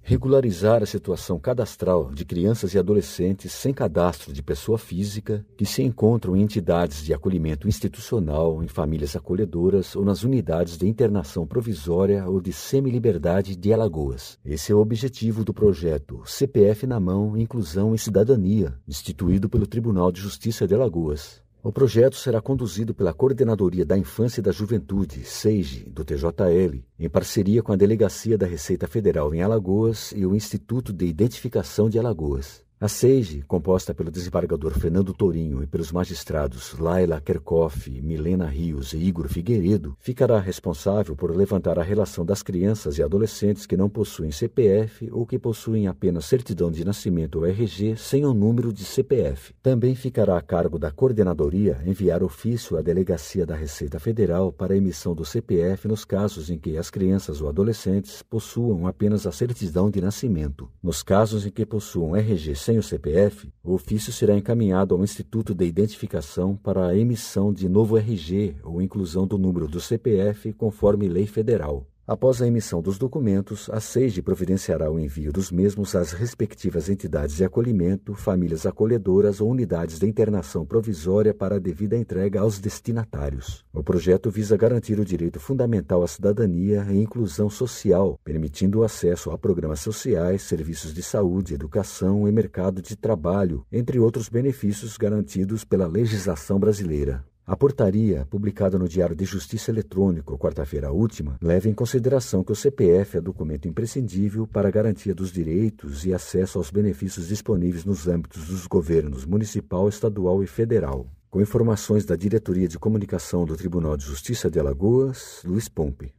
regularizar a situação cadastral de crianças e adolescentes sem cadastro de pessoa física que se encontram em entidades de acolhimento institucional, em famílias acolhedoras ou nas unidades de internação provisória ou de semiliberdade de Alagoas. Esse é o objetivo do projeto CPF na Mão, Inclusão e Cidadania, instituído pelo Tribunal de Justiça de Alagoas. O projeto será conduzido pela Coordenadoria da Infância e da Juventude, SEIJE, do TJL, em parceria com a Delegacia da Receita Federal em Alagoas e o Instituto de Identificação de Alagoas. A SEIJE, composta pelo desembargador Fernando Tourinho e pelos magistrados Laila Kerkhoff, Milena Rios e Igor Figueiredo, ficará responsável por levantar a relação das crianças e adolescentes que não possuem CPF ou que possuem apenas certidão de nascimento ou RG sem o número de CPF. Também ficará a cargo da coordenadoria enviar ofício à Delegacia da Receita Federal para a emissão do CPF nos casos em que as crianças ou adolescentes possuam apenas a certidão de nascimento. Nos casos em que possuam RG sem o CPF, o ofício será encaminhado ao Instituto de Identificação para a emissão de novo RG ou inclusão do número do CPF conforme lei federal. Após a emissão dos documentos, a SEIJE providenciará o envio dos mesmos às respectivas entidades de acolhimento, famílias acolhedoras ou unidades de internação provisória para a devida entrega aos destinatários. O projeto visa garantir o direito fundamental à cidadania e inclusão social, permitindo o acesso a programas sociais, serviços de saúde, educação e mercado de trabalho, entre outros benefícios garantidos pela legislação brasileira. A portaria, publicada no Diário de Justiça Eletrônico, quarta-feira última, leva em consideração que o CPF é documento imprescindível para a garantia dos direitos e acesso aos benefícios disponíveis nos âmbitos dos governos municipal, estadual e federal. Com informações da Diretoria de Comunicação do Tribunal de Justiça de Alagoas, Luiz Pompe.